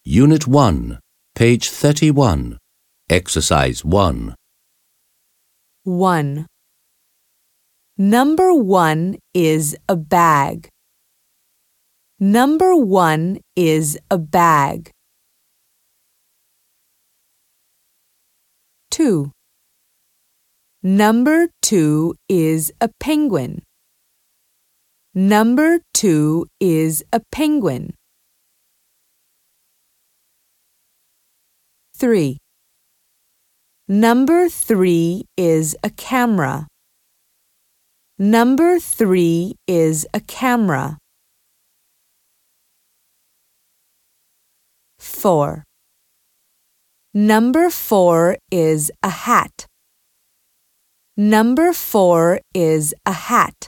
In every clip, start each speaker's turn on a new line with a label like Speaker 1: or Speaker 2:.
Speaker 1: Unit 1, page 31, Exercise 1.
Speaker 2: 1. Number 1 is a bag. Number 1 is a bag. 2. Number 2 is a penguin. Number 2 is a penguin. 3. Number 3 is a camera. Number 3 is a camera. 4. Number 4 is a hat. Number 4 is a hat.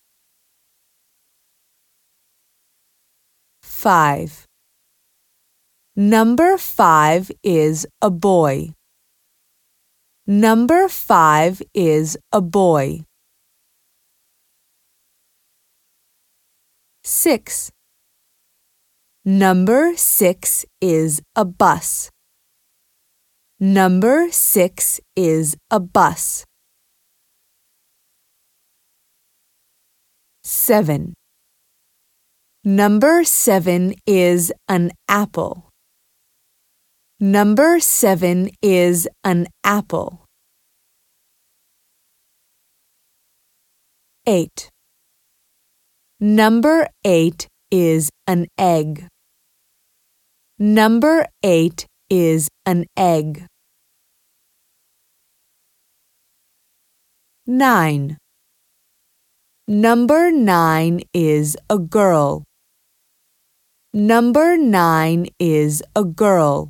Speaker 2: 5. Number 5 is a boy. Number 5 is a boy. 6. Number 6 is a bus. Number 6 is a bus. 7. Number 7 is an apple. Number 7 is an apple. 8. Number 8 is an egg. Number 8 is an egg. 9. Number 9 is a girl. Number 9 is a girl.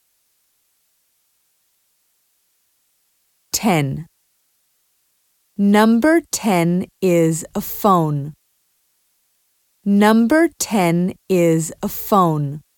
Speaker 2: 10. Number 10 is a phone. Number 10 is a phone.